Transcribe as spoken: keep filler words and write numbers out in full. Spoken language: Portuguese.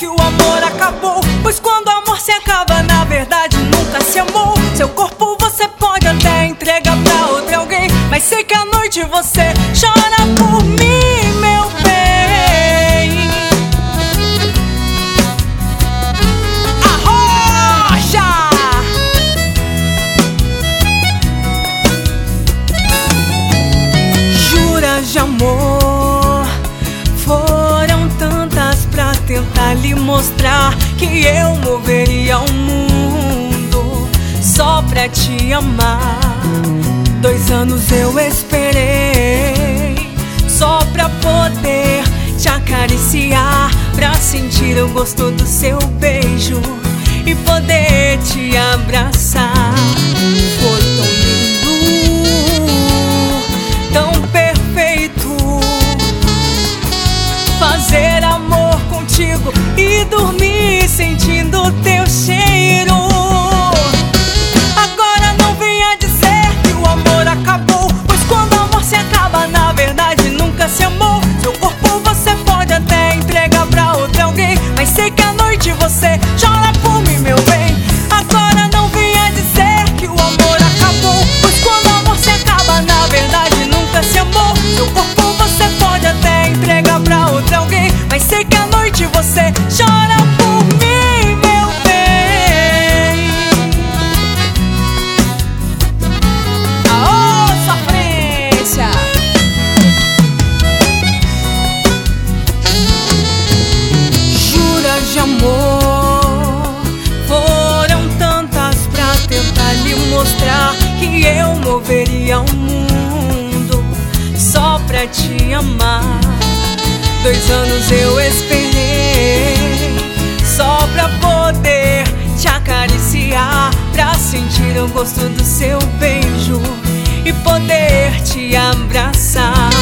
que o amor acabou, pois quando o amor se acaba, na verdade nunca se amou. Seu corpo você pode até entregar pra outro alguém, mas sei que à noite você chora por mim, meu bem. Arrocha! Juras de amor foram tantas pra tentar lhe mostrar que eu moveria o mundo só pra te amar. Dois anos eu esperei só pra poder te acariciar, pra sentir o gosto do seu beijo e poder te abraçar. Foi tão lindo, tão perfeito fazer amor contigo e dormir sentindo teu cheiro. Agora não venha dizer que o amor acabou, pois quando o amor se acaba, na verdade nunca se amou. Seu corpo você pode até entregar pra outro alguém, mas sei que à noite você chora por mim, meu bem. Agora não venha dizer que o amor acabou, pois quando o amor se acaba, na verdade nunca se amou. Seu corpo você pode até entregar pra outro alguém, mas sei que à noite você chora por mim, meu bem. Aô, sofrência! Juras de amor foram tantas pra tentar lhe mostrar que eu moveria o mundo só pra te amar. Dois anos eu esperei só pra poder te acariciar, pra sentir o gosto do seu beijo e poder te abraçar.